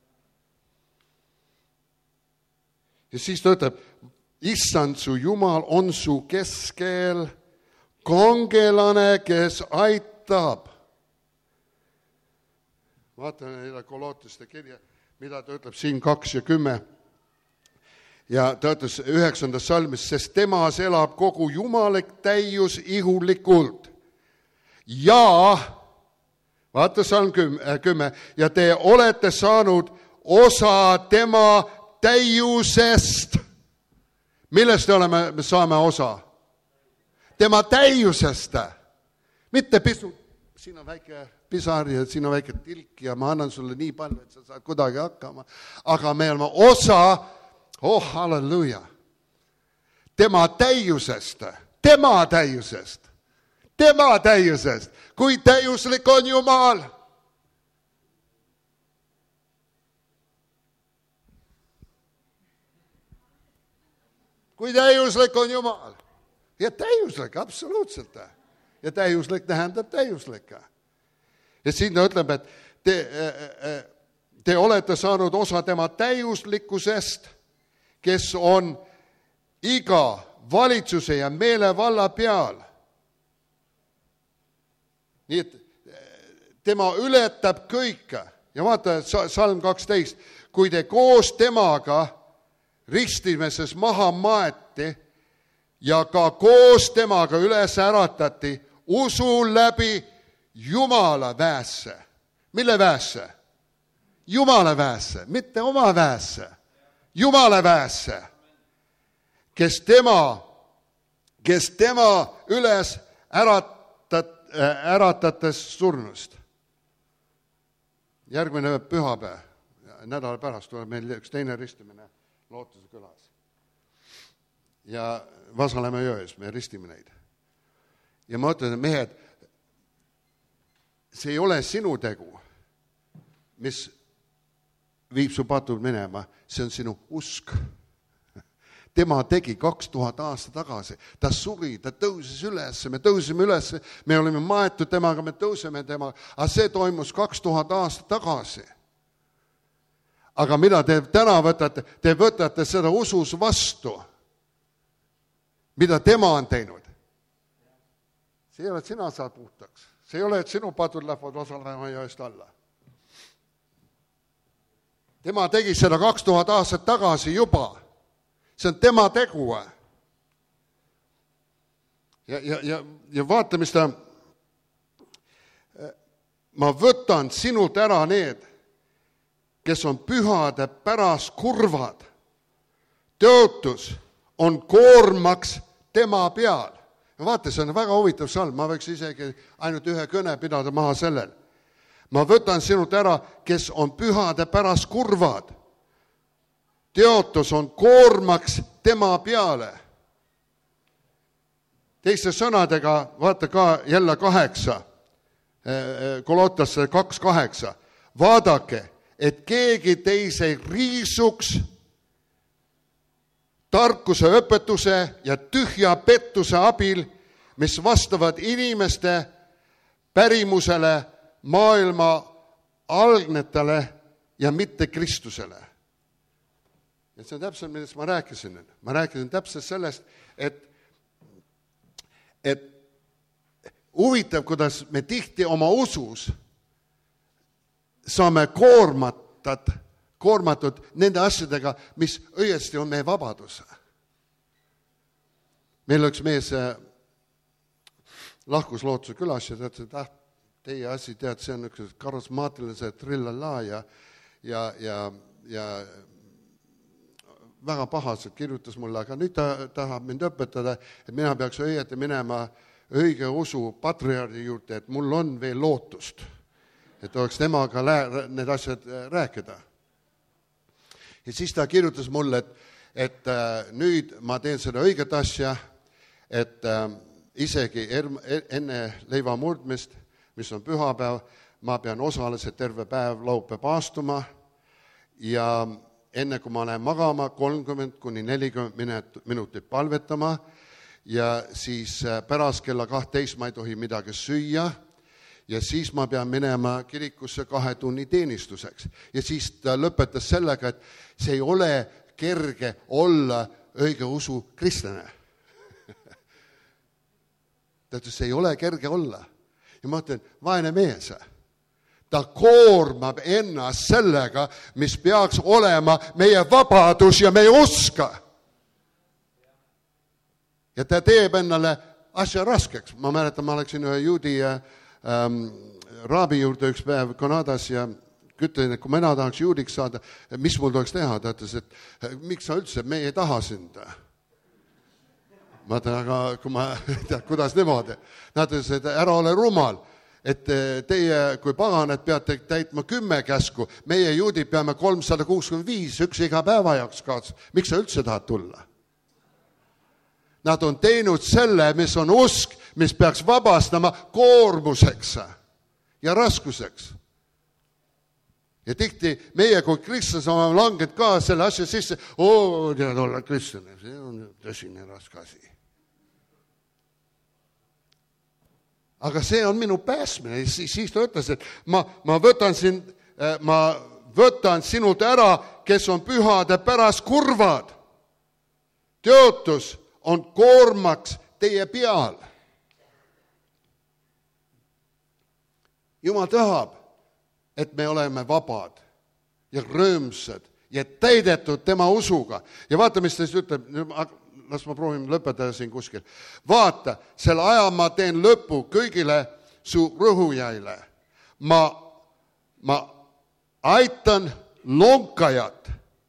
[SPEAKER 1] Ja siis ta ütleb, Issand, su Jumal on su keskel, kangelane, kes aitab. Vaatame neile Kolootiste kirja, mida ta ütleb siin 2 ja 10. Ja ta ütles 9. salmis, sest temas elab kogu jumalik täius ihulikult. Ja, vaata salm 10, ja te olete saanud osa tema täiusest. Millest me saame osa? Tema täiusest. Mitte pisut, siin on väike pisar ja siin on väike tilk ja ma annan sulle nii palju, et sa saad kuidagi hakkama. Aga me oleme osa, halleluuja, tema täiusest. Tema täiusest. Tema täiusest. Kui täiuslik on Jumal. Kui täiuslik on Jumal. Ja täiuslik, absoluutselt. Ja täiuslik tähendab täiuslik. Ja siin ta ütleb, et te olete saanud osa tema täiuslikkusest, kes on iga valitsuse ja meelevalla peal. Nii et tema ületab kõike. Ja vaata, salm 12, kui te koos temaga ristimises maha maeti ja ka koos temaga üles äratati usu läbi Jumala väesse. Mille väesse? Jumala väesse, mitte oma väesse. Jumala väesse, kes tema üles äratates surnust. Järgmine pühapäev, nädala pärast tuleb meil üks teine ristimine Lootuse külas. Ja Vasalemma jões me ristime neid. Ja ma ütlen, mehed, see ei ole sinu tegu, mis viib su patud minema, see on sinu usk. Tema tegi 2000 aasta tagasi, ta suri, ta tõusis üles, me tõusime üles, me olime maetud temaga, me tõuseme temaga, aga see toimus 2000 aasta tagasi. Aga mida te täna võtate? Te võtate seda usus vastu, mida tema on teinud. See ei ole, et sina saad puhtaks. See ei ole, et sinu patud lähevad Vasalemma jõest alla. Tema tegi seda 2000 aastat tagasi juba. See on tema tegu. Ja vaata, mis ta... Ma võtan sinult ära need, kes on pühade pärast kurvad. Tõotus on koormaks tema peal. Ja vaata, see on väga huvitav salm, ma võiks isegi ainult ühe kõne pidada maha sellel. ma võtan sinult ära, kes on pühade pärast kurvad. Teotus on koormaks tema peale. Teiste sõnadega, vaata ka jälle 8, Kolotasse 2:8. Vaadake, et keegi teise riisuks tarkuse õpetuse ja tühja pettuse abil, mis vastavad inimeste pärimusele, maailma algnetele ja mitte Kristusele. Ja see on täpselt, millest ma rääkisin. Ma rääkisin täpselt sellest, et huvitav, kuidas me tihti oma usus saame koormatud nende asjadega, mis õiesti on meie vabadus. Meil üks mees lahkus Lootuse külas ja tead, et teie asi, tead, see on üks karismaatiline trillala ja väga pahaselt kirjutas mulle, aga nüüd ta tahab mind õpetada, et mina peaks õieti minema õige usu patriarhi juurde, et mul on veel lootust, et oleks temaga need asjad rääkida. Ja siis ta kirjutas mulle, et nüüd ma teen seda õiget asja, et isegi enne leiva murdmist, mis on pühapäev, ma pean osaliselt terve päev laupäev aastuma ja enne kui ma lähen magama 30-40 minutit palvetama ja siis pärast kella 12 ma ei tohi midagi süüa ja siis ma pean minema kirikusse 2 tunni teenistuseks. Ja siis ta lõpetas sellega, et see ei ole kerge olla õige usu kristlane. Ta ütles, see ei ole kerge olla. Ja ma ütlen, vaene mees, ta koormab ennast sellega, mis peaks olema meie vabadus ja meie uska. Ja ta teeb ennale asja raskeks. Ma mäletan, ma läksin ühe juudi raabi juurde üks päev Kanadas ja ütlen, et kui mina tahaks juudiks saada, mis mul tuleks teha? Ta ütles, et miks sa üldse, me ei taha sind. Ma ütlen, aga kui ma tead, kuidas niimoodi. Nad ütles, et ära ole rumal, et teie kui paganed peate täitma 10 käsku, meie juudid peame 365, üks iga päeva jaoks kaotas. Miks sa üldse tahad tulla? Nad on teinud selle, mis on usk, mis peaks vabastama koormuseks ja raskuseks. Ja tihti meie kui kristlased oleme langenud ka selle asja sisse, tead olla kristlane, see on tõsine raske asi. Aga see on minu päästmine. Siis ta ütles, et ma võtan sinult ära, kes on pühade pärast kurvad. Teotus on koormaks teie peal. Jumal tahab, et me oleme vabad ja rõõmsad ja täidetud tema usuga. Ja vaata, mis ta siis ütleb, las ma proovin lõpetada siin kuskil. Vaata, selle aja ma teen lõpu kõigile su rõhujaile. Ma aitan lonkajat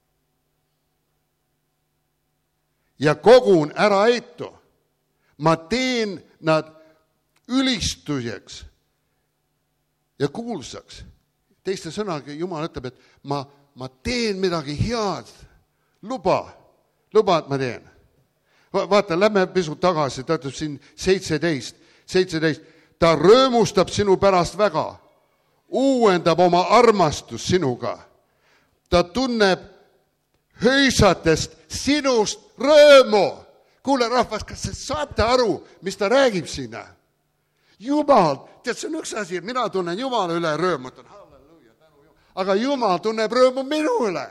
[SPEAKER 1] ja kogun ära eitu. Ma teen nad ülistujaks ja kuulsaks. Teiste sõnaga Jumal ütleb, et ma teen midagi head. Luba, et ma teen. Vaata, lähme pisut tagasi, ta ütleb siin 17. Ta rõõmustab sinu pärast väga, uuendab oma armastust sinuga. Ta tunneb höisatest sinust rõõmu. Kuule rahvas, kas saate aru, mis ta räägib siin? Jumal, tead, see on üks asi, mina tunnen Jumala üle rõõmu. Aga Jumal tunneb rõõmu minu üle.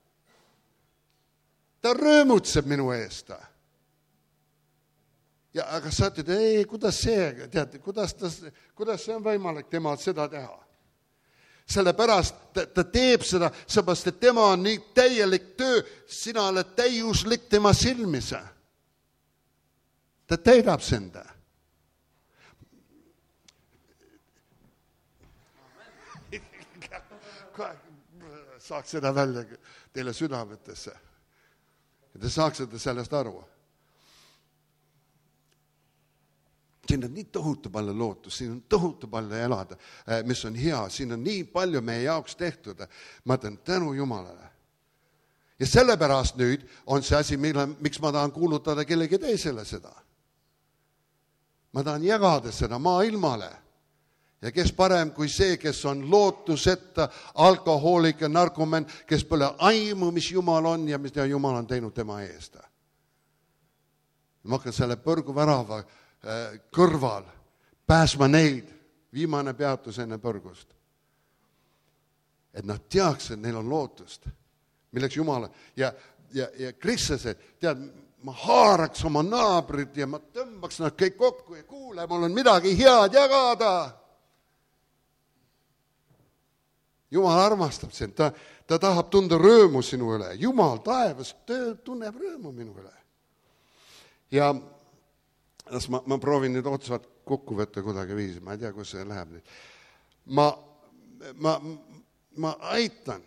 [SPEAKER 1] Ta rõõmutseb minu eest. Ja aga sa ütled, ei, kuidas see, tead, kuidas see on võimalik temal seda teha? Sellepärast ta teeb seda, seepärast, et tema on nii täielik töö, sina oled täiuslik tema silmis. Ta täidab sind. Saaks seda välja teile südametesse. Ja te saaksite sellest aru. siin on nii tohutu palju lootust, siin on tohutu palju elada, mis on hea, siin on nii palju meie jaoks tehtud. Ma ütlen, tänu Jumalale. Ja sellepärast nüüd on see asi, miks ma tahan kuulutada kellegi teisele seda. Ma tahan jagada seda maailmale. Ja kes parem kui see, kes on lootuseta, alkohoolik ja narkomen, kes pole aimu, mis Jumal on ja mis Jumal on teinud tema eest. Ma hakkan selle põrguvärava kõrval pääsma neid, viimane peatus enne põrgust. Et nad teaks, et neil on lootust, milleks Jumal. Ja Kristus, tead, ma haaraks oma naabrit ja ma tõmbaks nad kõik kokku ja kuule, mul on midagi head jagada. Jumal armastab sind, ta tahab tunda rõõmu sinu üle. Jumal taevas tunneb rõõmu minu üle. Ja ma proovin nüüd otsad kokku võtta kuidagi viisi, ma ei tea, kus see läheb nüüd. Ma aitan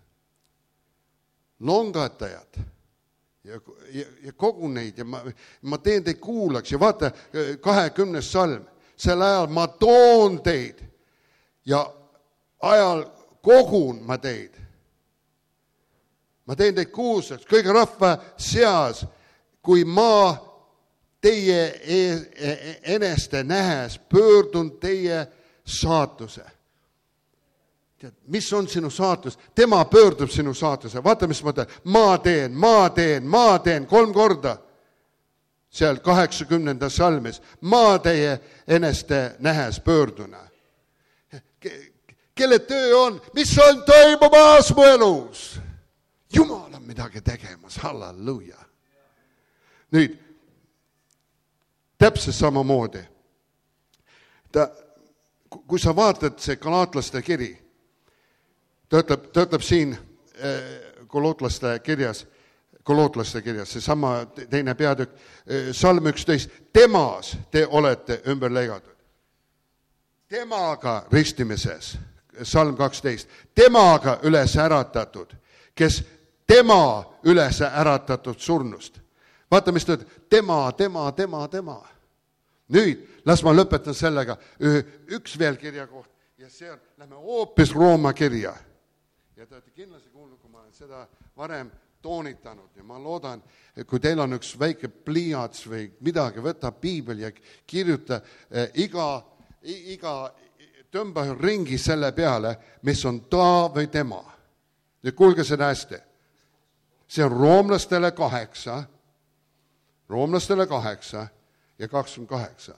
[SPEAKER 1] longatajad ja kogu neid ja ma teen teid kuulaks ja vaata 20. salm, sel ajal ma toon teid ja ajal kogun ma teid. Ma teen teid kuulsaks kõige rahva seas, kui ma teie eneste nähes pöördun teie saatuse. Tead, mis on sinu saatus? Tema pöördub sinu saatuse. Vaata, mis ma teen. Ma teen 3 korda. Seal 80. salmis. Ma teie eneste nähes pöörduna. Kelle töö on? Mis on toimumas mu elus? Jumal on midagi tegemas. Halleluja. Nüüd, täpselt samamoodi. Kui sa vaatad see Galaatlaste kiri, ta ütleb siin Galaatlaste kirjas, see sama teine peatükk, salm 11, temas te olete ümber lõigatud. Temaga ristimises, salm 12, temaga üles äratatud, kes tema üles äratatud surnust. Vaata, mis ta ütleb, tema. Nüüd, las ma lõpetan sellega üks veel kirja koht ja see on, lähme hoopis Rooma kirja. Ja te olete kindlasti kuulnud, kui ma olen seda varem toonitanud ja ma loodan, et kui teil on üks väike pliiats või midagi, võta piibel ja kirjuta iga tõmba ringi selle peale, mis on ta või tema. Nüüd kuulge seda hästi. See on roomlastele 8 ja 28.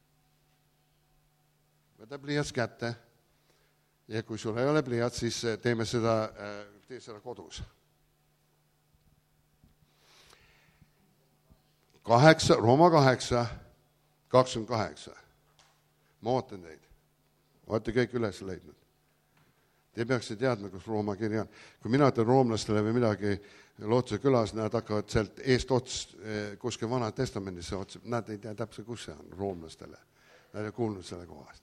[SPEAKER 1] Võta pliiats kätte ja kui sul ei ole pliiats, siis tee seda kodus. 8, Rooma 8, 28. Ma ootan teid. Olete kõik üles leidnud. Te peaksite teadma, kus Rooma kiri on. Kui mina ütlen roomlastele või midagi Lootuse külas, nad hakkavad sealt eest ots kuskil Vana Testamendisse otsa. Nad ei tea täpselt, kus see on roomlastele. Nad ei kuulnud selle kohast.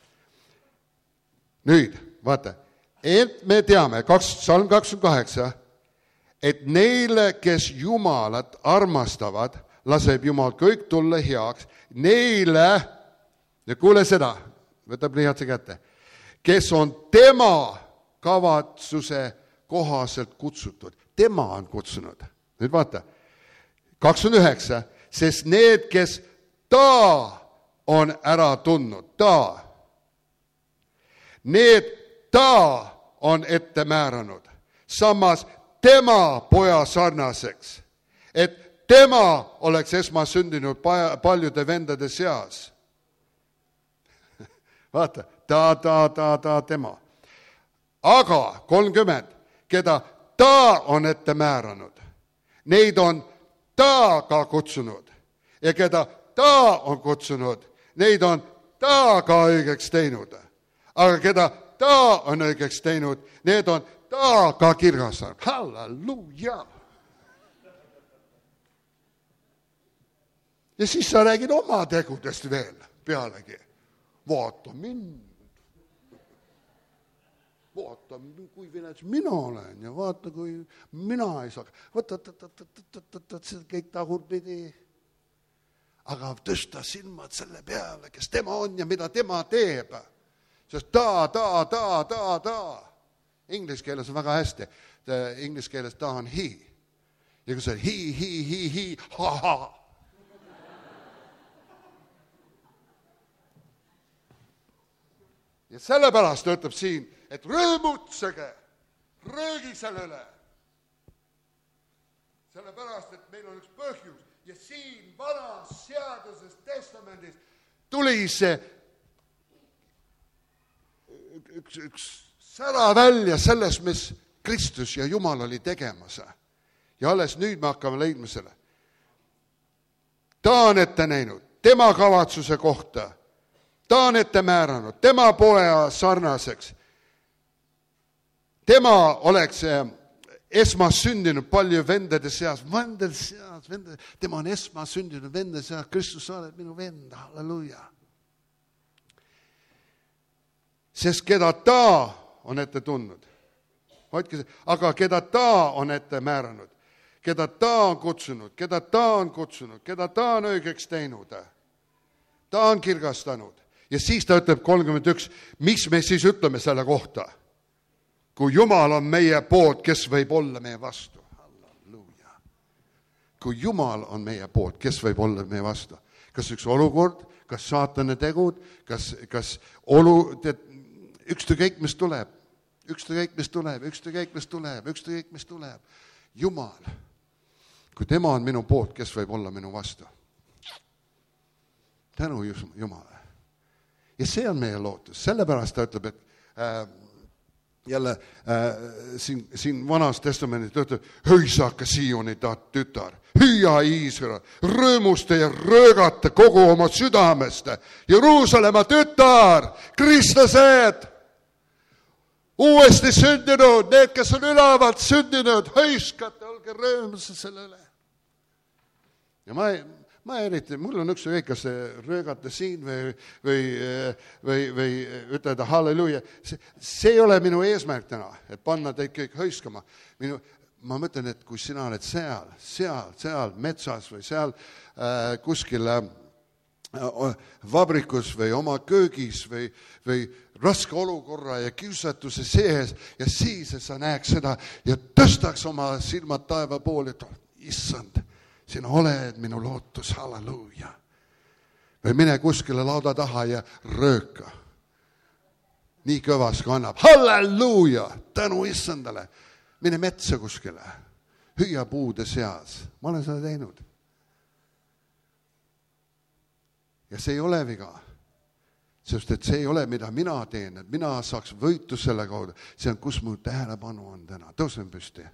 [SPEAKER 1] Nüüd, vaata, et me teame, salm 28, et neile, kes Jumalat armastavad, laseb Jumal kõik tulla heaks, neile, ja kuule seda, võta pliiatsi kätte, kes on tema kavatsuse kohaselt kutsutud. Tema on kutsunud. Nüüd vaata, 29, sest need, kes ta on ära tundnud, need ta on ette määranud, samas tema poja sarnaseks, et tema oleks esmasündinud paljude vendade seas. Vaata, tema. Aga 30, keda ta on ette määranud, neid on ta ka kutsunud ja keda ta on kutsunud, neid on ta ka õigeks teinud. Aga keda ta on õigeks teinud, need on ta ka kirgastanud. Halleluja! Ja siis sa räägid oma tegudest veel pealegi. Vaata mind. Vaata, kui vilets mina olen ja vaata, kui mina ei saa. Vaata, see kõik tagurpidi. aga tõsta silmad selle peale, kes tema on ja mida tema teeb. Sest ta. Inglise keeles on väga hästi. Inglise keeles ta on he. Ja kui see he, ha. Ja sellepärast ütleb siin, et rõõmutsege, röögi selle üle. Sellepärast, et meil on üks põhjus ja siin vanas seaduses testamendis tuli see üks sära välja sellest, mis Kristus ja Jumal oli tegemas. Ja alles nüüd me hakkame leidma selle. Ta on ette näinud tema kavatsuse kohta. Ta on ette määranud tema poja sarnaseks. Tema oleks esmasündinud palju vendade seas. Tema on esmasündinud vendade seas. Kristus, sa oled minu vend. Halleluuja. Sest keda ta on ette tundnud. Aga keda ta on ette määranud. Keda ta on kutsunud. Keda ta on õigeks teinud. Ta on kirgastanud. Ja siis ta ütleb 31, mis me siis ütleme selle kohta? Kui Jumal on meie poolt, kes võib olla meie vastu? Halleluuja. Kui Jumal on meie poolt, kes võib olla meie vastu? Kas üks olukord, kas saatane tegud, kas ükskõik mis tuleb. Jumal, kui tema on minu poolt, kes võib olla minu vastu? Tänu Jumala. Ja see on meie lootus. Sellepärast ta ütleb, et jälle siin vanas testamendis ta ütleb, hõisaka Sioni tütar, hüüa Iisrael, rõõmusta ja röögata kogu oma südamest. Jeruusalemma tütar, kristlased, uuesti sündinud, need, kes on ülavalt sündinud, hõiskate, olge rõõmsad selle üle. Ja ma eriti, mul on üks või kas röögata siin või ütelda halleluuja. See ei ole minu eesmärk täna, et panna teid kõik hõiskama. Ma mõtlen, et kui sina oled seal metsas või seal kuskil vabrikus või oma köögis või raske olukorra ja kiusatuse sees ja siis sa näeks seda ja tõstaks oma silmad taeva poole, et issand, sina oled minu lootus, halleluuja. Või mine kuskile lauda taha ja rööka. Nii kõvas kui annab, halleluuja, tänu issandale. Mine metsa kuskile, hüüa puude seas. Ma olen seda teinud. Ja see ei ole viga, sest et see ei ole, mida mina teen, et mina saaks võitu selle kaudu. See on, kus mu tähelepanu on täna. Tõusen püsti.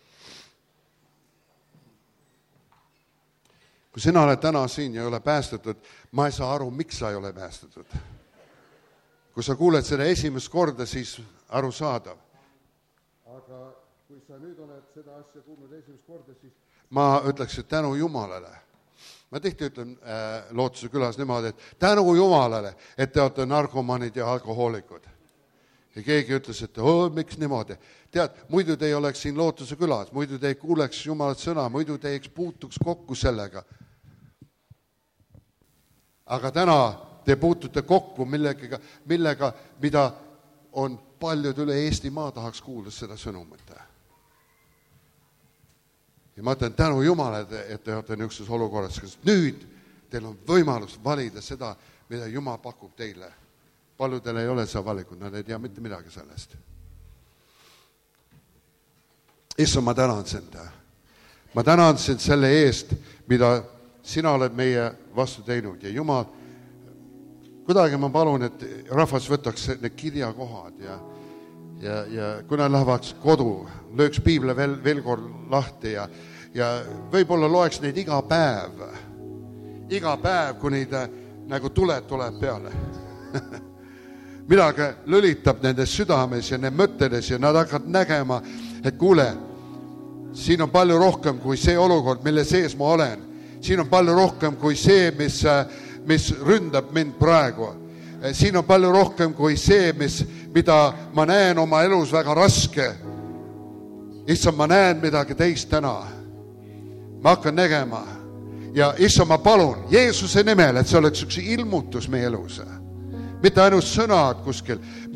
[SPEAKER 1] Kui sina oled täna siin ja ei ole päästetud, ma ei saa aru, miks sa ei ole päästetud. Kui sa kuuled seda esimest korda, siis aru saadav. Aga kui sa nüüd oled seda asja kuulnud esimest korda, siis ma ütleks, et tänu Jumalale. Ma tihti ütlen Lootuse külas niimoodi, et tänu Jumalale, et te olete narkomanid ja alkohoolikud. Ja keegi ütles, et miks niimoodi. Tead, muidu te ei oleks siin Lootuse külas, muidu te ei kuuleks Jumalat sõna, muidu te ei puutuks kokku sellega. Aga täna te puutute kokku millega, mida on paljud üle Eestimaa tahaks kuulda seda sõnumit. Ja ma ütlen tänu Jumala, et te olete niisuguses olukorras, sest nüüd teil on võimalus valida seda, mida Jumal pakub teile. Paljudel ei ole see valikud, nad ei tea mitte midagi sellest. Issa, ma tänan sind. Ma tänan sind selle eest, mida sina oled meie vastu teinud. Ja Jumal, kuidagi ma palun, et rahvas võtaks need kirjakohad ja kui nad lähevad kodu, lööks piibli veel kord lahti ja võib-olla loeks neid iga päev, kui neid nagu tuled tuleb peale. Midagi lülitab nende südames ja need mõttedes ja nad hakkavad nägema, et kuule, siin on palju rohkem kui see olukord, mille sees ma olen. Siin on palju rohkem kui see, mis ründab mind praegu. Siin on palju rohkem kui see, mida ma näen oma elus väga raske. Issand, ma näen midagi teist täna. Ma hakkan nägema Ja issa, ma palun Jeesuse nimel, et see oleks üks ilmutus meie elus. Mitte ainult sõnad kuskil,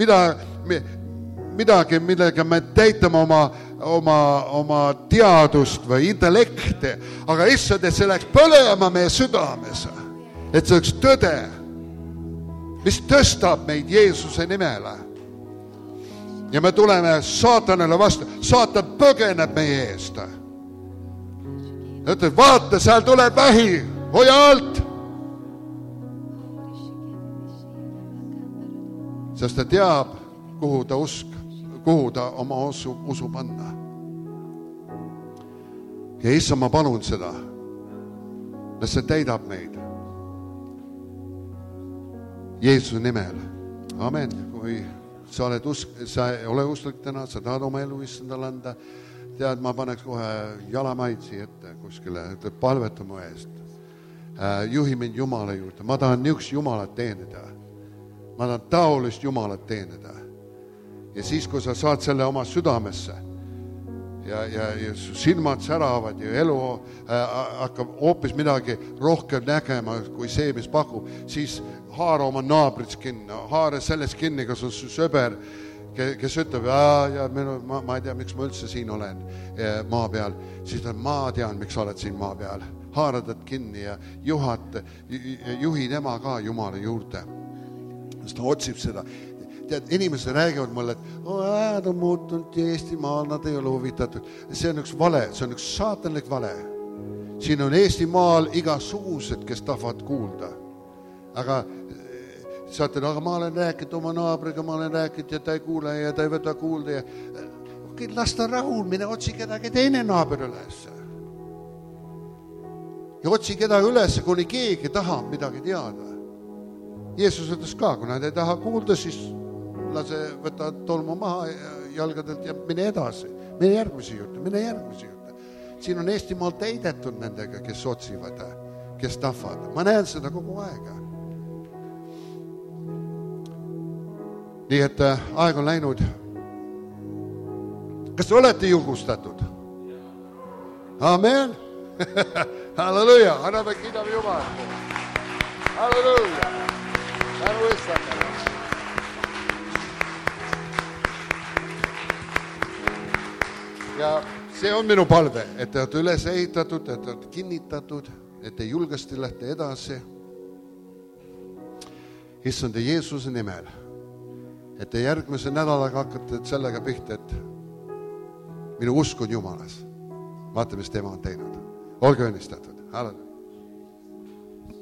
[SPEAKER 1] midagi, millega me täitame oma teadust või intellekti, aga issand, et see läks põlema meie südames, et see oleks tõde, mis tõstab meid Jeesuse nimele. Ja me tuleme saatanale vastu, saatan põgeneb meie eest. Ütled, vaata, seal tuleb vähi, hoia alt. Sest ta teab, kuhu ta oma usu panna. Ja issa, ma palun seda, et see täidab meid. Jeesuse nimel. Amen. Kui sa ei ole usklik täna, sa tahad oma elu issandale anda, tead, ma paneks kohe jalamaitsi ette kuskile, ütleb, palveta mu eest. Juhi mind Jumala juurde. Ma tahan niisugust Jumalat teenida. Ma tahan taolist Jumalat teenida. Ja siis, kui sa saad selle oma südamesse ja su silmad säravad ja elu hakkab hoopis midagi rohkem nägema kui see, mis pakub, siis haara oma naabrits kinni, haara selles kinni, kas on su sõber, kes ütleb, ma ei tea, miks ma üldse siin olen maa peal, siis ma tean, miks sa oled siin maa peal. Haaradad kinni ja juhi tema ka Jumala juurde. Sest ta otsib seda. Tead, inimesed räägivad mulle, et ajad on muutunud Eestimaal, nad ei ole huvitatud. See on üks vale, see on üks saatanlik vale. Siin on Eestimaal igasugused, kes tahavad kuulda. Aga saate, aga ma olen rääkinud oma naabriga, ma olen rääkinud ja ta ei kuule ja ta ei võta kuulda. Okei, las ta rahul, mine otsi kedagi teine naaber üles. Ja otsi kedagi üles, kuni keegi tahab midagi teada. Jeesus ütles ka, kui nad ei taha kuulda, siis lase võtta tolmu maha jalgadelt ja mine edasi. Mine järgmise juurde. Siin on Eestimaal täidetud nendega, kes otsivad, kes tahvad. Ma näen seda kogu aega. Nii et aeg on läinud. Kas te olete julgustatud? Amen. Halleluja. Anname kiidame Jumala. Halleluja. Tänu issandale. Ja see on minu palve, et te olete üles ehitatud, et te olete kinnitatud, et te julgesti lähte edasi. Issand Jeesuse nimel. Et te järgmise nädalaga hakkate sellega pihta, et minu usk on Jumalas. Vaata, mis tema on teinud. Olge õnnistatud. Halleluja.